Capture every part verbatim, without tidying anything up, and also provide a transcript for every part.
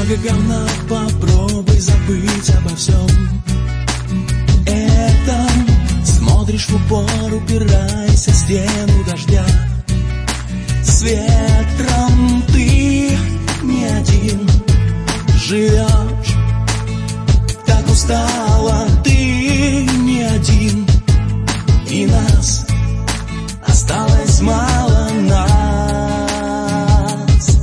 много говна, попробуй забыть обо всем этом. Смотришь в упор, упираясь о стену дождя. С ветром ты не один живешь, так устала ты не один, и нас осталось мало, нас.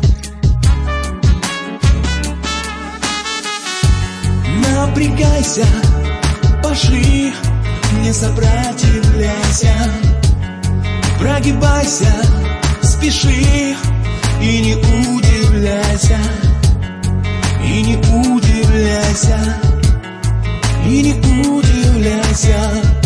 Напрягайся, пошли, не сопротивляйся, прогибайся, спеши и не удивляйся, и не удивляйся, и не удивляйся.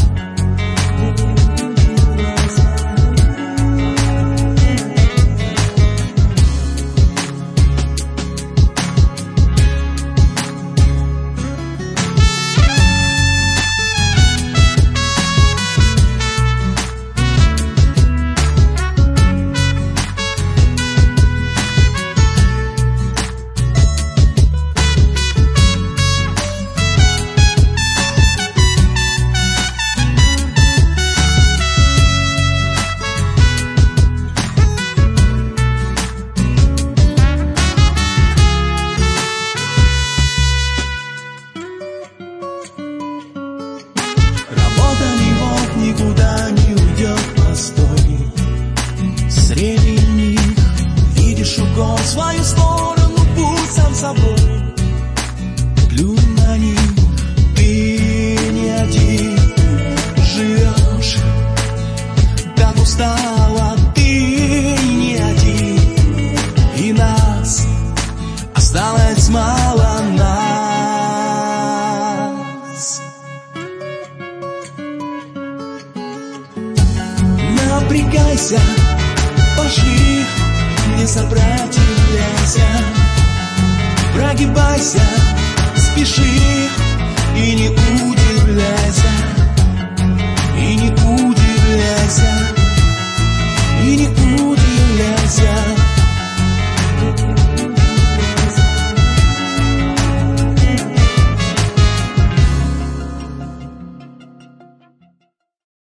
Никуда не уйдет, постой среди них. Видишь угол в свою сторону, будь сам собой, плюнь на них. Ты не один живешь, так устала ты не один, и нас осталось мало, нас. Напрягайся, пошли, не сопротивляйся, прогибайся, спеши и не удивляйся.